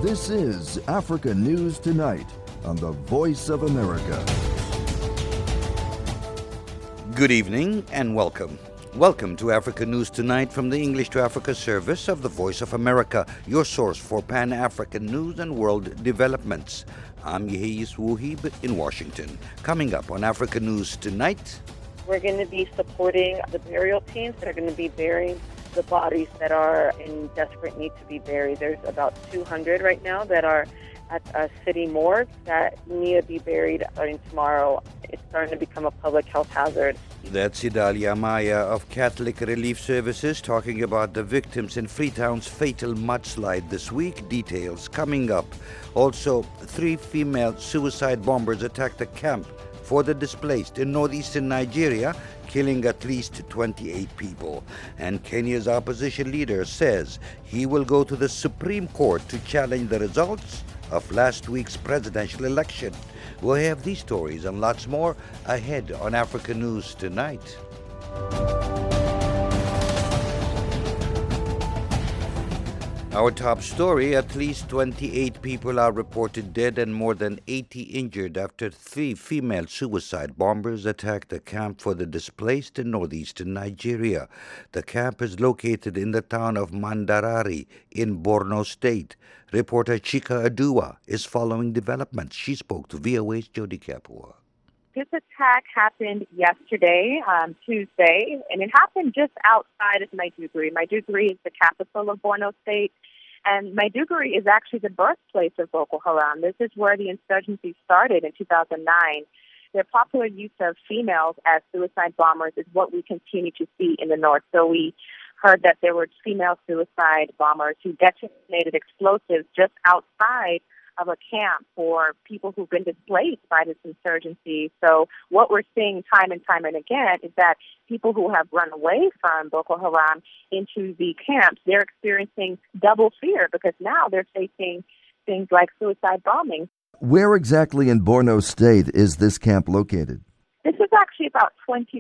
This is Africa News Tonight on the Voice of America. Good evening and welcome. Welcome to Africa News Tonight from the English to Africa service of the Voice of America, your source for Pan-African news and world developments. I'm Yehiyis Wuhib in Washington. Coming up on Africa News Tonight, we're going to be supporting the burial teams that are going to be burying the bodies that are in desperate need to be buried. There's about 200 right now that are at a city morgue that need to be buried starting tomorrow. It's starting to become a public health hazard. That's Idalia Maya of Catholic Relief Services talking about the victims in Freetown's fatal mudslide this week. Details coming up. Also, 3 female suicide bombers attacked a camp for the displaced in northeastern Nigeria, killing at least 28 people. And Kenya's opposition leader says he will go to the Supreme Court to challenge the results of last week's presidential election. We'll have these stories and lots more ahead on Africa News Tonight. Our top story, at least 28 people are reported dead and more than 80 injured after 3 female suicide bombers attacked a camp for the displaced in northeastern Nigeria. The camp is located in the town of Mandarari in Borno State. Reporter Chika Adua is following developments. She spoke to VOA's Jody Kapua. This attack happened yesterday, Tuesday, and it happened just outside of Maiduguri. Maiduguri is the capital of Borno State, and Maiduguri is actually the birthplace of Boko Haram. This is where the insurgency started in 2009. Their popular use of females as suicide bombers is what we continue to see in the north. So we heard that there were female suicide bombers who detonated explosives just outside of a camp for people who've been displaced by this insurgency. So what we're seeing time and time and again is that people who have run away from Boko Haram into the camps, they're experiencing double fear because now they're facing things like suicide bombing. Where exactly in Borno State is this camp located? This is actually about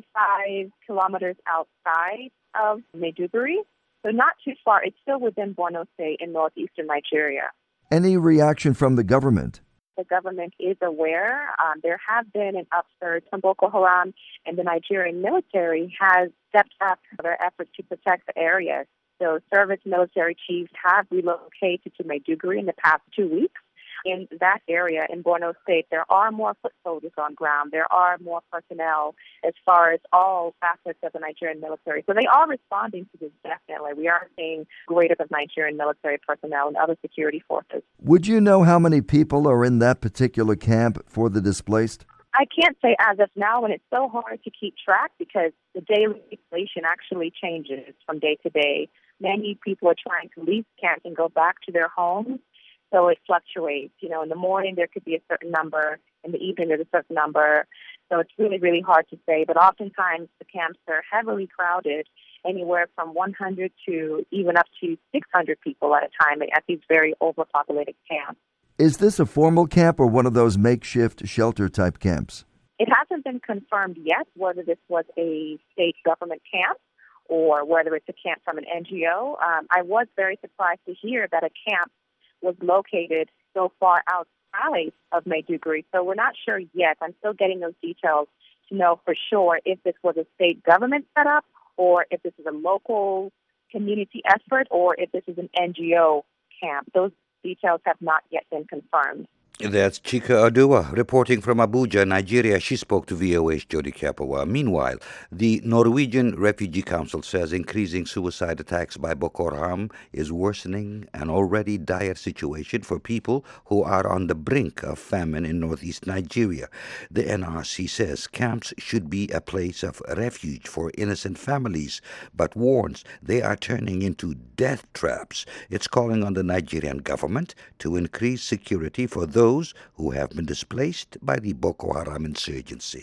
25 kilometers outside of Maiduguri, so not too far. It's still within Borno State in northeastern Nigeria. Any reaction from the government? The government is aware. There have been an upsurge from Boko Haram, and the Nigerian military has stepped up their efforts to protect the area. So service military chiefs have relocated to Maiduguri in the past 2 weeks. In that area, in Borno State, there are more foot soldiers on ground. There are more personnel as far as all facets of the Nigerian military. So they are responding to this, definitely. We are seeing greater of Nigerian military personnel and other security forces. Would you know how many people are in that particular camp for the displaced? I can't say as of now, and it's so hard to keep track because the daily population actually changes from day to day. Many people are trying to leave camp and go back to their homes. So it fluctuates. You know, in the morning there could be a certain number. In the evening there's a certain number. So it's really, really hard to say. But oftentimes the camps are heavily crowded, anywhere from 100 to even up to 600 people at a time at these very overpopulated camps. Is this a formal camp or one of those makeshift shelter-type camps? It hasn't been confirmed yet whether this was a state government camp or whether it's a camp from an NGO. I was very surprised to hear that a camp was located so far outside of Maiduguri. So we're not sure yet. I'm still getting those details to know for sure if this was a state government setup or if this is a local community effort or if this is an NGO camp. Those details have not yet been confirmed. That's Chika Adua reporting from Abuja, Nigeria. She spoke to VOA's Jody Kapua. Meanwhile, the Norwegian Refugee Council says increasing suicide attacks by Boko Haram is worsening an already dire situation for people who are on the brink of famine in northeast Nigeria. The NRC says camps should be a place of refuge for innocent families, but warns they are turning into death traps. It's calling on the Nigerian government to increase security for those who have been displaced by the Boko Haram insurgency.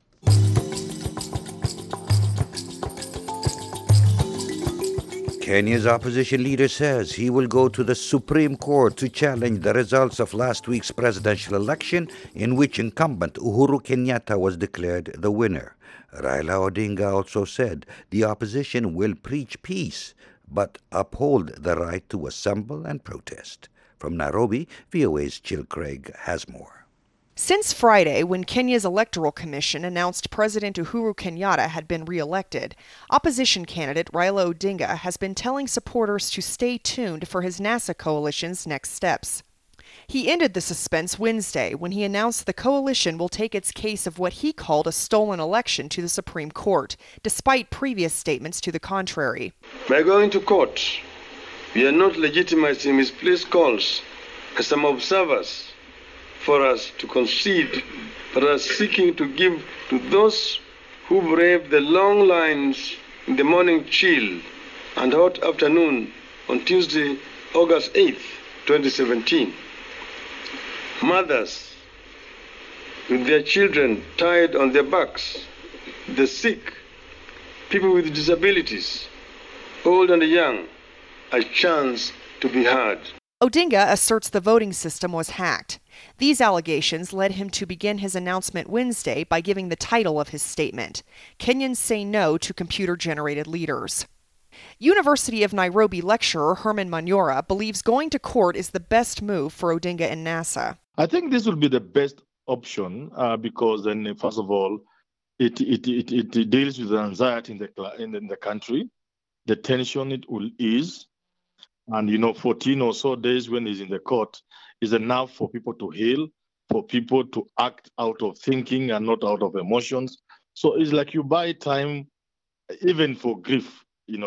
Kenya's opposition leader says he will go to the Supreme Court to challenge the results of last week's presidential election, in which incumbent Uhuru Kenyatta was declared the winner. Raila Odinga also said the opposition will preach peace, but uphold the right to assemble and protest. From Nairobi, VOA's Jill Craig has more. Since Friday, when Kenya's Electoral Commission announced President Uhuru Kenyatta had been re-elected, opposition candidate Raila Odinga has been telling supporters to stay tuned for his NASA coalition's next steps. He ended the suspense Wednesday when he announced the coalition will take its case of what he called a stolen election to the Supreme Court, despite previous statements to the contrary. By going to court, we are not legitimizing misplaced calls as some observers for us to concede, but are seeking to give to those who brave the long lines in the morning chill and hot afternoon on Tuesday, August 8th, 2017. Mothers with their children tied on their backs, the sick, people with disabilities, old and young, a chance to be heard. Odinga asserts the voting system was hacked. These allegations led him to begin his announcement Wednesday by giving the title of his statement, Kenyans Say No to Computer-Generated Leaders. University of Nairobi lecturer Herman Manyora believes going to court is the best move for Odinga and NASA. I think this will be the best option because then, first of all, it deals with the anxiety in the country, the tension it will ease, and 14 or so days when he's in the court is enough for people to heal, for people to act out of thinking and not out of emotions. So it's like you buy time, even for grief,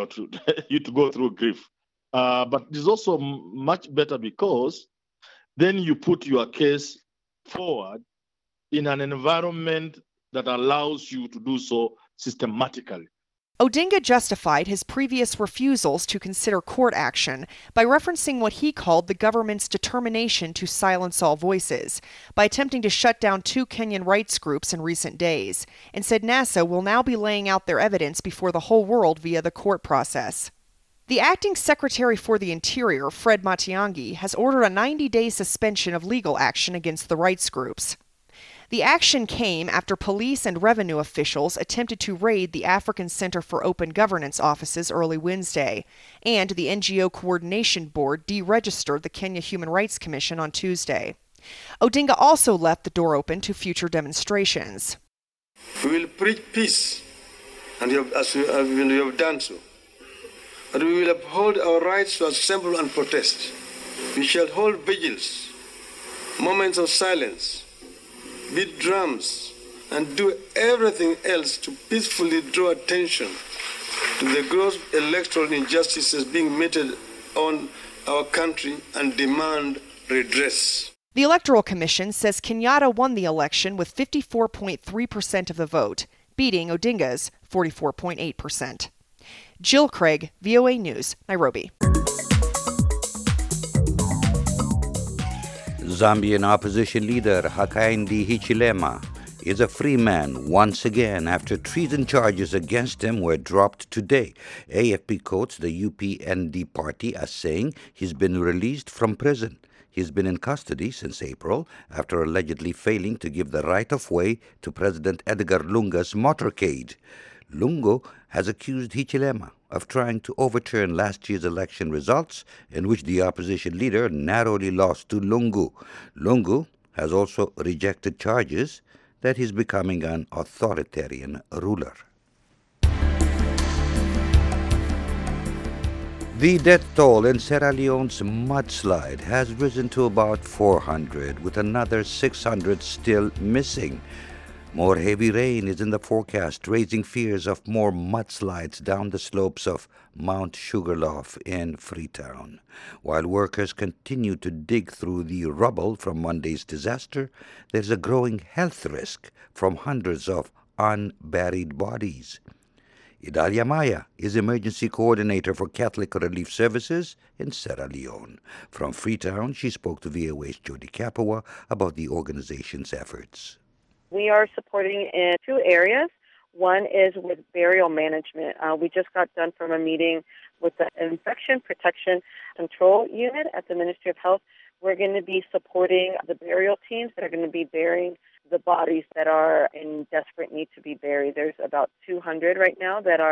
to go through grief. But it's also much better because then you put your case forward in an environment that allows you to do so systematically. Odinga justified his previous refusals to consider court action by referencing what he called the government's determination to silence all voices, by attempting to shut down 2 Kenyan rights groups in recent days, and said NASA will now be laying out their evidence before the whole world via the court process. The acting Secretary for the Interior, Fred Matiang'i, has ordered a 90-day suspension of legal action against the rights groups. The action came after police and revenue officials attempted to raid the African Center for Open Governance offices early Wednesday, and the NGO Coordination Board deregistered the Kenya Human Rights Commission on Tuesday. Odinga also left the door open to future demonstrations. We will preach peace, and as we have done so. But we will uphold our rights to assemble and protest. We shall hold vigils, moments of silence, beat drums, and do everything else to peacefully draw attention to the gross electoral injustices being meted on our country and demand redress. The Electoral Commission says Kenyatta won the election with 54.3% of the vote, beating Odinga's 44.8%. Jill Craig, VOA News, Nairobi. Zambian opposition leader Hakainde Hichilema is a free man once again after treason charges against him were dropped today. AFP quotes the UPND party as saying he's been released from prison. He's been in custody since April after allegedly failing to give the right of way to President Edgar Lunga's motorcade. Lungu has accused Hichilema of trying to overturn last year's election results in which the opposition leader narrowly lost to Lungu. Lungu has also rejected charges that he's becoming an authoritarian ruler. The death toll in Sierra Leone's mudslide has risen to about 400, with another 600 still missing. More heavy rain is in the forecast, raising fears of more mudslides down the slopes of Mount Sugarloaf in Freetown. While workers continue to dig through the rubble from Monday's disaster, there's a growing health risk from hundreds of unburied bodies. Idalia Maya is Emergency Coordinator for Catholic Relief Services in Sierra Leone. From Freetown, she spoke to VOA's Jody Kapawa about the organization's efforts. We are supporting in 2 areas. One is with burial management. We just got done from a meeting with the Infection Protection Control Unit at the Ministry of Health. We're going to be supporting the burial teams that are going to be burying the bodies that are in desperate need to be buried. There's about 200 right now that are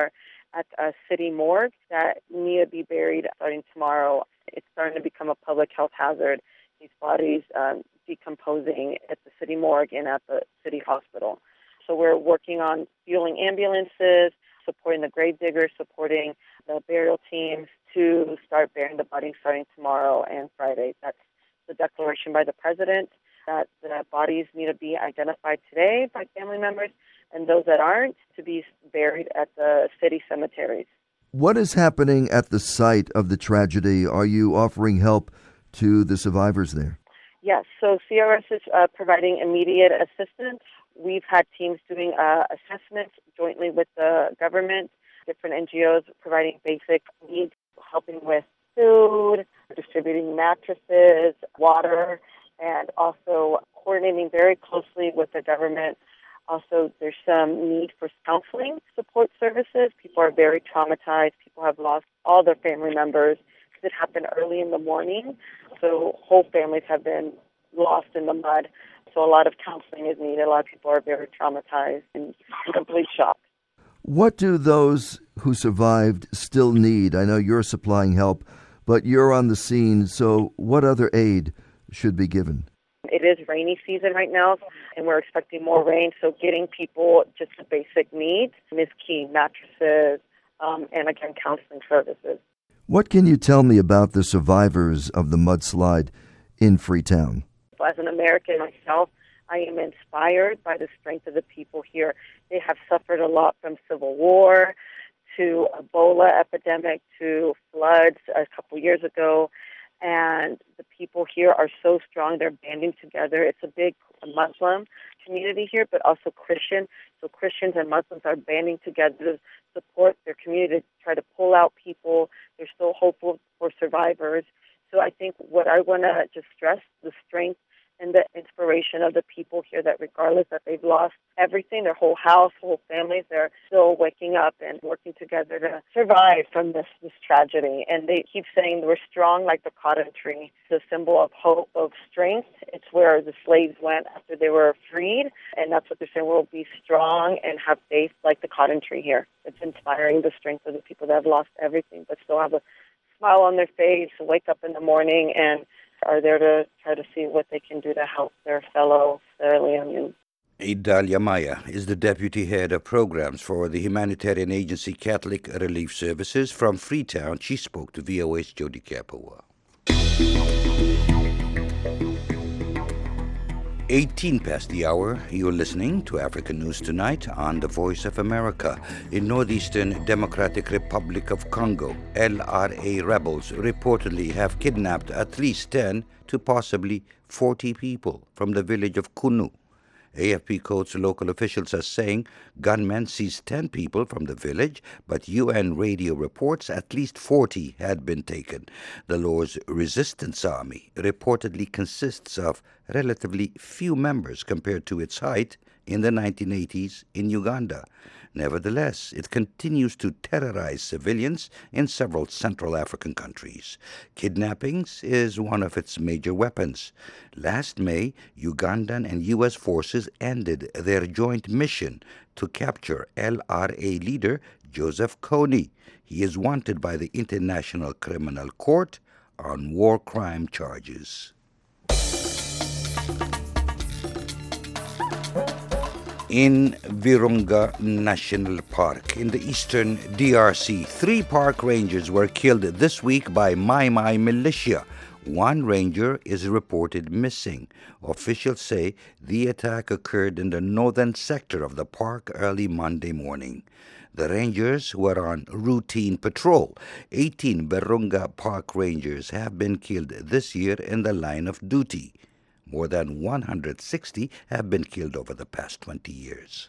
at a city morgue that need to be buried starting tomorrow. It's starting to become a public health hazard. These bodies decomposing at the city morgue and at the city hospital. So we're working on fueling ambulances, supporting the grave diggers, supporting the burial teams to start burying the bodies starting tomorrow and Friday. That's the declaration by the president that the bodies need to be identified today by family members, and those that aren't to be buried at the city cemeteries. What is happening at the site of the tragedy? Are you offering help to the survivors there? Yes, so CRS is providing immediate assistance. We've had teams doing assessments jointly with the government, different NGOs providing basic needs, helping with food, distributing mattresses, water, and also coordinating very closely with the government. Also, there's some need for counseling support services. People are very traumatized. People have lost all their family members. It happened early in the morning, so whole families have been lost in the mud. So a lot of counseling is needed. A lot of people are very traumatized and in complete shock. What do those who survived still need? I know you're supplying help, but you're on the scene, so what other aid should be given? It is rainy season right now, and we're expecting more rain, so getting people just the basic needs is key, mattresses, and again, counseling services. What can you tell me about the survivors of the mudslide in Freetown? As an American myself, I am inspired by the strength of the people here. They have suffered a lot from civil war to Ebola epidemic to floods a couple years ago. And the people here are so strong. They're banding together. It's a big Muslim community here, but also Christian. So Christians and Muslims are banding together to support their community, to try to pull out people. They're still hopeful for survivors. So I think what I want to just stress, the strength and the inspiration of the people here, that regardless that they've lost everything, their whole house, whole families, they're still waking up and working together to survive from this tragedy. And they keep saying we're strong like the cotton tree. It's a symbol of hope, of strength. It's where the slaves went after they were freed. And that's what they're saying, we'll be strong and have faith like the cotton tree here. It's inspiring the strength of the people that have lost everything but still have a smile on their face, wake up in the morning and are there to try to see what they can do to help their fellow Sierra Leoneans. Idalia Maya is the deputy head of programs for the humanitarian agency Catholic Relief Services from Freetown. She spoke to VOA's Jody Kapawa. 18 past the hour, you're listening to African News Tonight on the Voice of America. In Northeastern Democratic Republic of Congo, LRA rebels reportedly have kidnapped at least 10 to possibly 40 people from the village of Kunu. AFP quotes local officials as saying gunmen seized 10 people from the village, but UN radio reports at least 40 had been taken. The Lord's Resistance Army reportedly consists of relatively few members compared to its height in the 1980s in Uganda. Nevertheless, it continues to terrorize civilians in several Central African countries. Kidnappings is one of its major weapons. Last May, Ugandan and U.S. forces ended their joint mission to capture LRA leader Joseph Kony. He is wanted by the International Criminal Court on war crime charges. In Virunga National Park in the eastern DRC, 3 park rangers were killed this week by Mai Mai militia. 1 ranger is reported missing. Officials say the attack occurred in the northern sector of the park early Monday morning. The rangers were on routine patrol. 18 Virunga Park rangers have been killed this year in the line of duty. More than 160 have been killed over the past 20 years.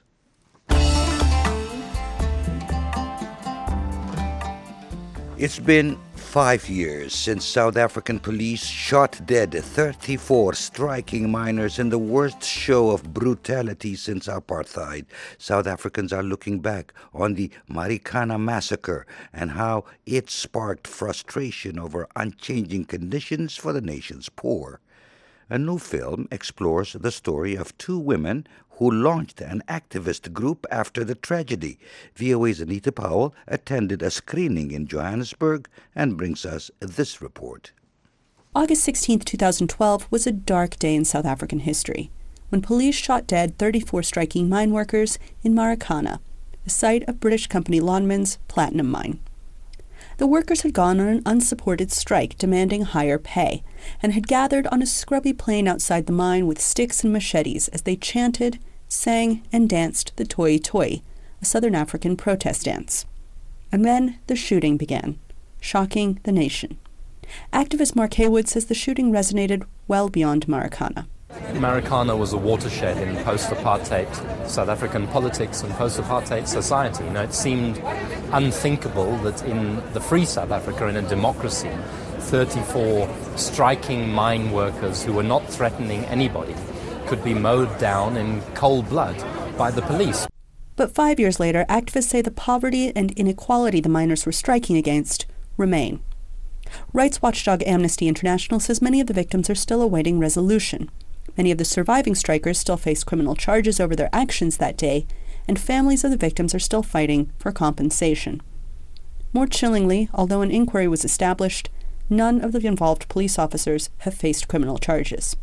It's been 5 years since South African police shot dead 34 striking miners in the worst show of brutality since apartheid. South Africans are looking back on the Marikana massacre and how it sparked frustration over unchanging conditions for the nation's poor. A new film explores the story of two women who launched an activist group after the tragedy. VOA's Anita Powell attended a screening in Johannesburg and brings us this report. August 16, 2012 was a dark day in South African history when police shot dead 34 striking mine workers in Marikana, the site of British company Lonmin's platinum mine. The workers had gone on an unsupported strike demanding higher pay and had gathered on a scrubby plain outside the mine with sticks and machetes as they chanted, sang, and danced the Toi Toi, a Southern African protest dance. And then the shooting began, shocking the nation. Activist Mark Haywood says the shooting resonated well beyond Marikana. Marikana was a watershed in post-apartheid South African politics and post-apartheid society. It seemed unthinkable that in the free South Africa, in a democracy, 34 striking mine workers who were not threatening anybody could be mowed down in cold blood by the police. But 5 years later, activists say the poverty and inequality the miners were striking against remain. Rights watchdog Amnesty International says many of the victims are still awaiting resolution. Many of the surviving strikers still face criminal charges over their actions that day, and families of the victims are still fighting for compensation. More chillingly, although an inquiry was established, none of the involved police officers have faced criminal charges.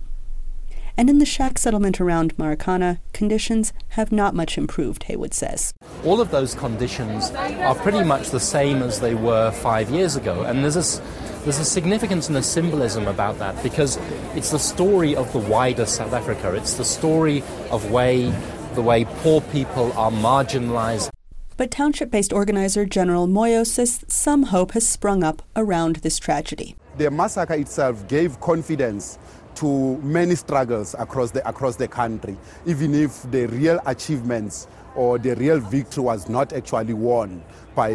And in the shack settlement around Marikana, conditions have not much improved, Haywood says. All of those conditions are pretty much the same as they were 5 years ago, and there's a significance and a symbolism about that because it's the story of the wider South Africa. It's the story of the way poor people are marginalized. But township-based organizer General Moyo says some hope has sprung up around this tragedy. The massacre itself gave confidence to many struggles across the country, even if the real achievements or the real victory was not actually won by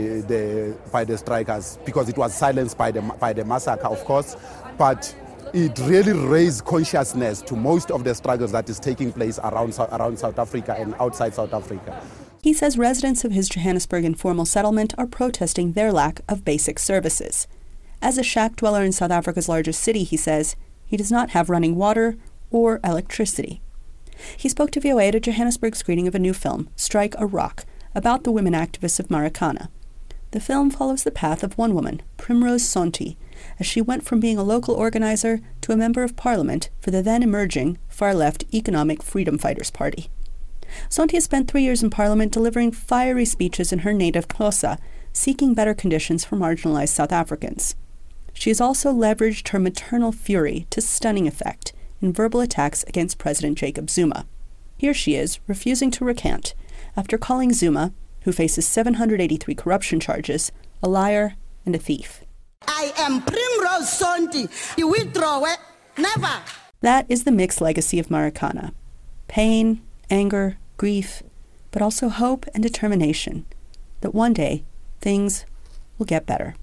the strikers, because it was silenced by the massacre, of course. But it really raised consciousness to most of the struggles that is taking place around South Africa and outside South Africa. He says residents of his Johannesburg informal settlement are protesting their lack of basic services. As a shack dweller in South Africa's largest city, he says, he does not have running water or electricity. He spoke to VOA at a Johannesburg screening of a new film, Strike a Rock, about the women activists of Marikana. The film follows the path of one woman, Primrose Sonti, as she went from being a local organizer to a member of parliament for the then-emerging far-left Economic Freedom Fighters Party. Sonti has spent 3 years in parliament delivering fiery speeches in her native Xhosa, seeking better conditions for marginalized South Africans. She has also leveraged her maternal fury to stunning effect in verbal attacks against President Jacob Zuma. Here she is, refusing to recant, after calling Zuma, who faces 783 corruption charges, a liar and a thief. I am Primrose Sonti. You withdraw it? Never. That is the mixed legacy of Marikana. Pain, anger, grief, but also hope and determination that one day things will get better.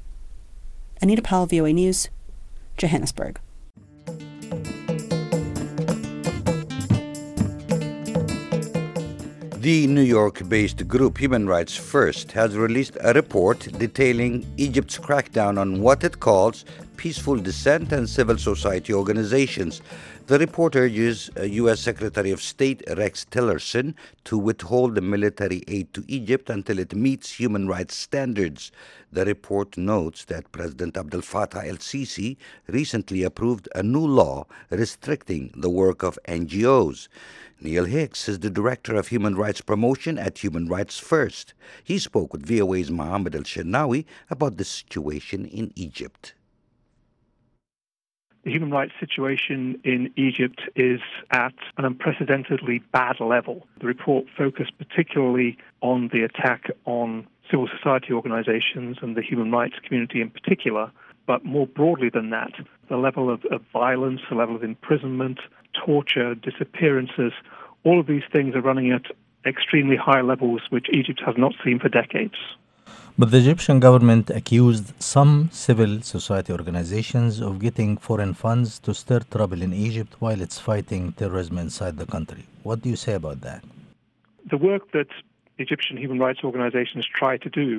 Anita Powell, VOA News, Johannesburg. The New York-based group Human Rights First has released a report detailing Egypt's crackdown on what it calls peaceful dissent and civil society organizations. The report urges U.S. Secretary of State Rex Tillerson to withhold the military aid to Egypt until it meets human rights standards. The report notes that President Abdel Fattah el-Sisi recently approved a new law restricting the work of NGOs. Neil Hicks is the Director of Human Rights Promotion at Human Rights First. He spoke with VOA's Mohammed El-Shenawi about the situation in Egypt. The human rights situation in Egypt is at an unprecedentedly bad level. The report focused particularly on the attack on civil society organizations and the human rights community in particular, but more broadly than that, the level of violence, the level of imprisonment, torture, disappearances, all of these things are running at extremely high levels which Egypt has not seen for decades. But the Egyptian government accused some civil society organizations of getting foreign funds to stir trouble in Egypt while it's fighting terrorism inside the country. What do you say about that? The work that Egyptian human rights organizations try to do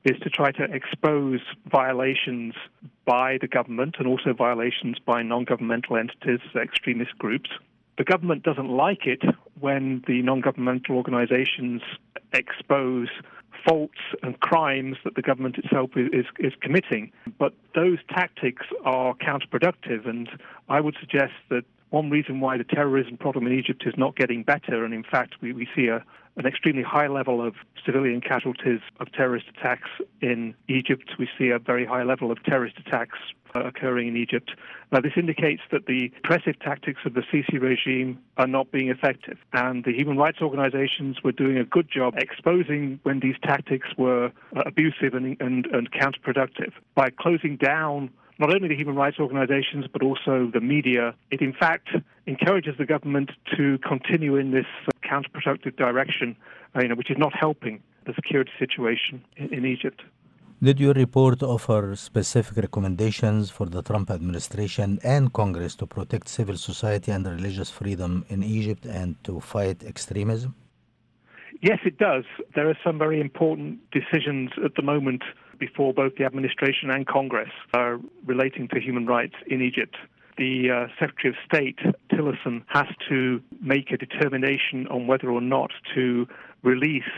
is to try to expose violations by the government and also violations by non-governmental entities, extremist groups. The government doesn't like it when the non-governmental organizations expose faults and crimes that the government itself is committing. But those tactics are counterproductive, and I would suggest that one reason why the terrorism problem in Egypt is not getting better, and in fact we see an extremely high level of civilian casualties of terrorist attacks in Egypt. We see a very high level of terrorist attacks occurring in Egypt. Now, this indicates that the oppressive tactics of the Sisi regime are not being effective, and the human rights organizations were doing a good job exposing when these tactics were abusive and counterproductive. By closing down not only the human rights organizations but also the media, it in fact encourages the government to continue in this counterproductive direction, which is not helping the security situation in Egypt. Did your report offer specific recommendations for the Trump administration and Congress to protect civil society and religious freedom in Egypt and to fight extremism? Yes, it does. There are some very important decisions at the moment before both the administration and Congress relating to human rights in Egypt. The Secretary of State, Tillerson, has to make a determination on whether or not to release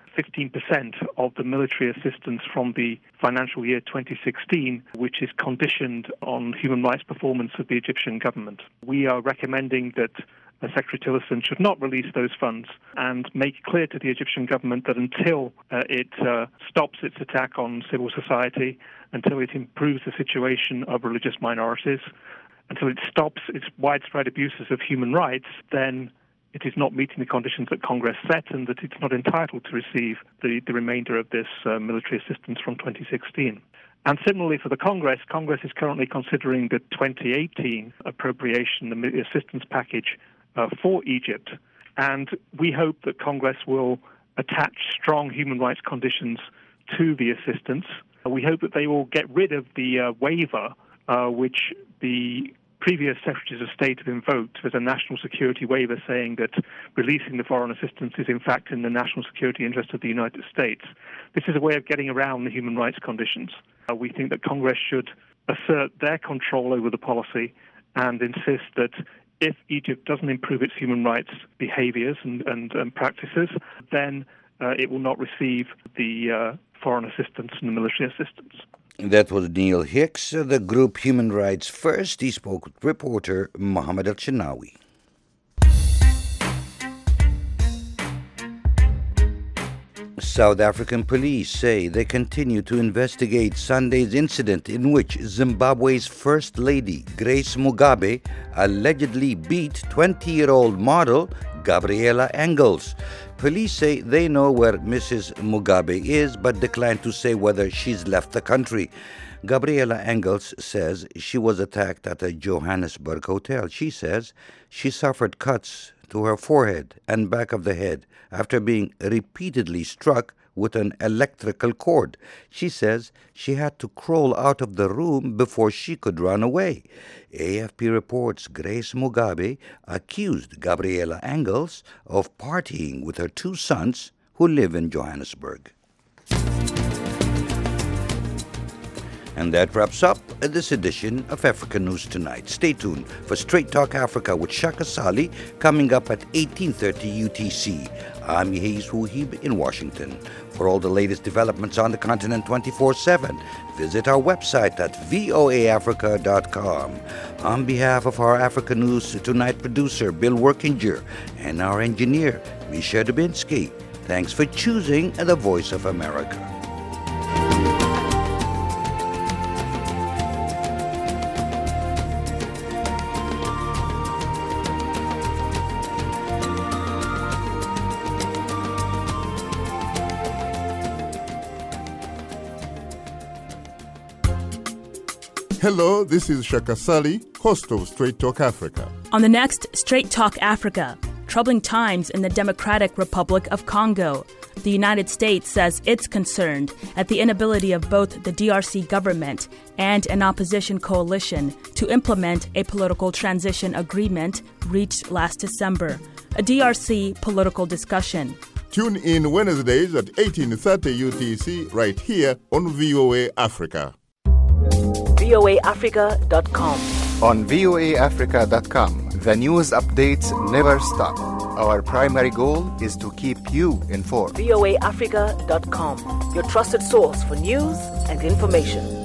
15% of the military assistance from the financial year 2016, which is conditioned on human rights performance of the Egyptian government. We are recommending that Secretary Tillerson should not release those funds and make clear to the Egyptian government that until it stops its attack on civil society, until it improves the situation of religious minorities, until it stops its widespread abuses of human rights, then it is not meeting the conditions that Congress set and that it's not entitled to receive the remainder of this military assistance from 2016. And similarly for the Congress is currently considering the 2018 appropriation, the assistance package for Egypt. And we hope that Congress will attach strong human rights conditions to the assistance. We hope that they will get rid of the waiver which the previous secretaries of state have invoked as a national security waiver, saying that releasing the foreign assistance is in fact in the national security interest of the United States. This is a way of getting around the human rights conditions. We think that Congress should assert their control over the policy and insist that if Egypt doesn't improve its human rights behaviors and practices, then it will not receive the foreign assistance and the military assistance. That was Neil Hicks, the group Human Rights First. He spoke with reporter Mohammed El-Shinawi. South African police say they continue to investigate Sunday's incident in which Zimbabwe's First Lady, Grace Mugabe, allegedly beat 20-year-old model Gabriela Engels. Police say they know where Mrs. Mugabe is, but decline to say whether she's left the country. Gabriela Engels says she was attacked at a Johannesburg hotel. She says she suffered cuts to her forehead and back of the head after being repeatedly struck with an electrical cord. She says she had to crawl out of the room before she could run away. AFP reports Grace Mugabe accused Gabriela Engels of partying with her two sons who live in Johannesburg. And that wraps up this edition of Africa News Tonight. Stay tuned for Straight Talk Africa with Shaka Sali coming up at 18:30 UTC. I'm Yehiz Wuhib in Washington. For all the latest developments on the continent 24/7, visit our website at voaafrica.com. On behalf of our Africa News Tonight producer, Bill Workinger, and our engineer, Misha Dubinsky, thanks for choosing the Voice of America. Hello, this is Shaka Sali, host of Straight Talk Africa. On the next Straight Talk Africa, troubling times in the Democratic Republic of Congo. The United States says it's concerned at the inability of both the DRC government and an opposition coalition to implement a political transition agreement reached last December. A DRC political discussion. Tune in Wednesdays at 18:30 UTC right here on VOA Africa. voaafrica.com. On voaafrica.com, the news updates never stop. Our primary goal is to keep you informed. voaafrica.com, your trusted source for news and information.